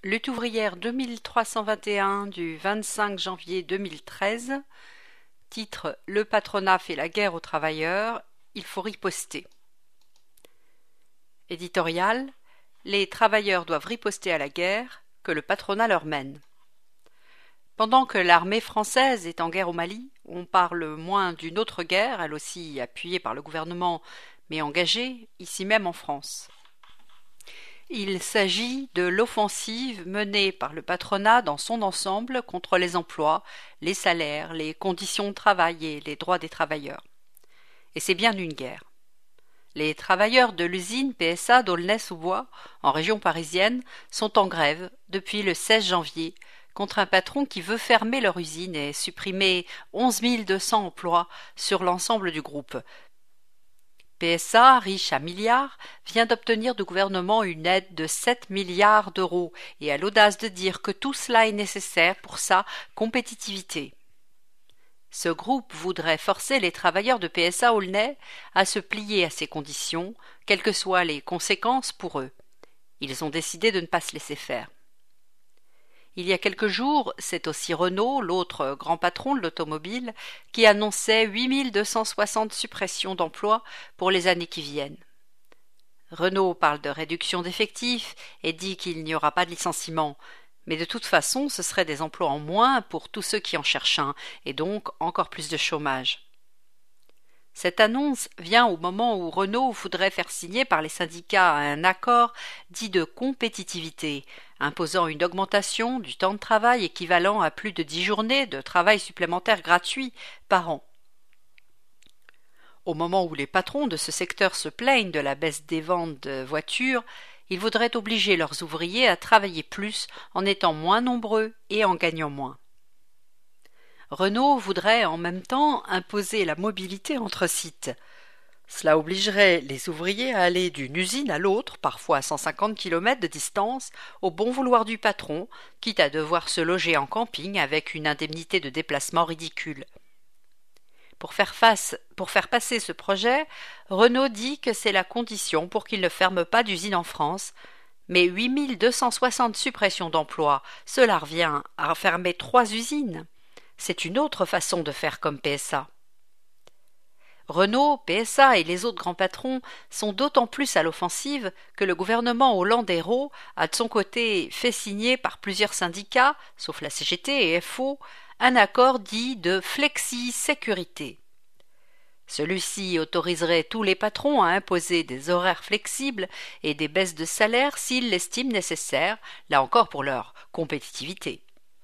Lutte ouvrière 2321 du 25 janvier 2013. Titre: Le patronat fait la guerre aux travailleurs, il faut riposter. Éditorial: Les travailleurs doivent riposter à la guerre que le patronat leur mène. Pendant que l'armée française est en guerre au Mali, on parle moins d'une autre guerre, elle aussi appuyée par le gouvernement mais engagée, ici même en France. Il s'agit de l'offensive menée par le patronat dans son ensemble contre les emplois, les salaires, les conditions de travail et les droits des travailleurs. Et c'est bien une guerre. Les travailleurs de l'usine PSA d'Aulnay-sous-Bois, en région parisienne, sont en grève depuis le 16 janvier contre un patron qui veut fermer leur usine et supprimer 11 200 emplois sur l'ensemble du groupe. PSA, riche à milliards, vient d'obtenir du gouvernement une aide de 7 milliards d'euros et a l'audace de dire que tout cela est nécessaire pour sa compétitivité. Ce groupe voudrait forcer les travailleurs de PSA Aulnay à se plier à ces conditions, quelles que soient les conséquences pour eux. Ils ont décidé de ne pas se laisser faire. Il y a quelques jours, c'est aussi Renault, l'autre grand patron de l'automobile, qui annonçait 8 260 suppressions d'emplois pour les années qui viennent. Renault parle de réduction d'effectifs et dit qu'il n'y aura pas de licenciement, mais de toute façon ce seraient des emplois en moins pour tous ceux qui en cherchent un, et donc encore plus de chômage. Cette annonce vient au moment où Renault voudrait faire signer par les syndicats un accord dit de compétitivité, imposant une augmentation du temps de travail équivalent à plus de 10 journées de travail supplémentaires gratuits par an. Au moment où les patrons de ce secteur se plaignent de la baisse des ventes de voitures, ils voudraient obliger leurs ouvriers à travailler plus en étant moins nombreux et en gagnant moins. Renault voudrait en même temps imposer la mobilité entre sites. Cela obligerait les ouvriers à aller d'une usine à l'autre, parfois à 150 km de distance, au bon vouloir du patron, quitte à devoir se loger en camping avec une indemnité de déplacement ridicule. Pour faire passer ce projet, Renault dit que c'est la condition pour qu'il ne ferme pas d'usine en France, mais 8 260 suppressions d'emplois, cela revient à fermer 3 usines. C'est une autre façon de faire comme PSA. Renault, PSA et les autres grands patrons sont d'autant plus à l'offensive que le gouvernement Hollande-Ayrault a de son côté fait signer par plusieurs syndicats, sauf la CGT et FO, un accord dit de flexi-sécurité. Celui-ci autoriserait tous les patrons à imposer des horaires flexibles et des baisses de salaire s'ils l'estiment nécessaire, là encore pour leur compétitivité.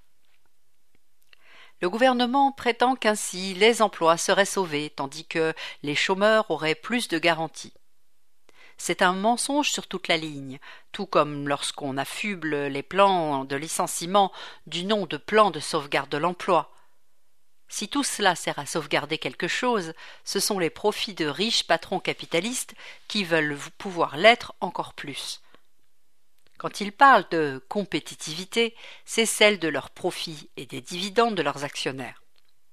Le gouvernement prétend qu'ainsi les emplois seraient sauvés, tandis que les chômeurs auraient plus de garanties. C'est un mensonge sur toute la ligne, tout comme lorsqu'on affuble les plans de licenciement du nom de plan de sauvegarde de l'emploi. Si tout cela sert à sauvegarder quelque chose, ce sont les profits de riches patrons capitalistes qui veulent pouvoir l'être encore plus. Quand ils parlent de compétitivité, c'est celle de leurs profits et des dividendes de leurs actionnaires.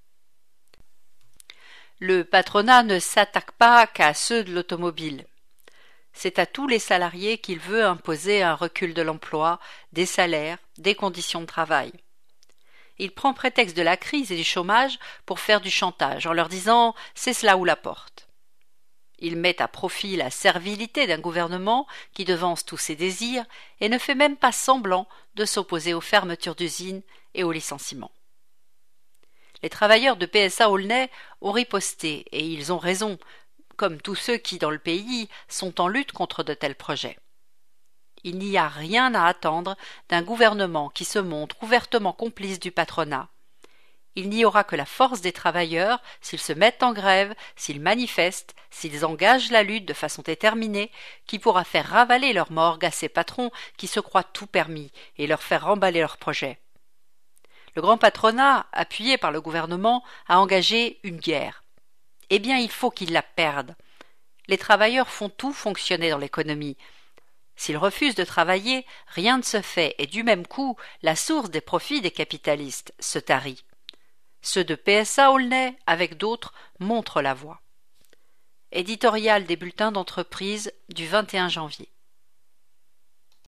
Le patronat ne s'attaque pas qu'à ceux de l'automobile. C'est à tous les salariés qu'il veut imposer un recul de l'emploi, des salaires, des conditions de travail. Il prend prétexte de la crise et du chômage pour faire du chantage en leur disant « c'est cela ou la porte ». Il met à profit la servilité d'un gouvernement qui devance tous ses désirs et ne fait même pas semblant de s'opposer aux fermetures d'usines et aux licenciements. Les travailleurs de PSA Aulnay ont riposté et ils ont raison, comme tous ceux qui, dans le pays, sont en lutte contre de tels projets. Il n'y a rien à attendre d'un gouvernement qui se montre ouvertement complice du patronat. Il n'y aura que la force des travailleurs, s'ils se mettent en grève, s'ils manifestent, s'ils engagent la lutte de façon déterminée, qui pourra faire ravaler leur morgue à ces patrons qui se croient tout permis et leur faire remballer leurs projets. Le grand patronat, appuyé par le gouvernement, a engagé une guerre. Eh bien, il faut qu'il la perde. Les travailleurs font tout fonctionner dans l'économie. S'ils refusent de travailler, rien ne se fait et du même coup, la source des profits des capitalistes se tarit. Ceux de PSA Aulnay, avec d'autres, montrent la voie. Éditorial des bulletins d'entreprise du 21 janvier.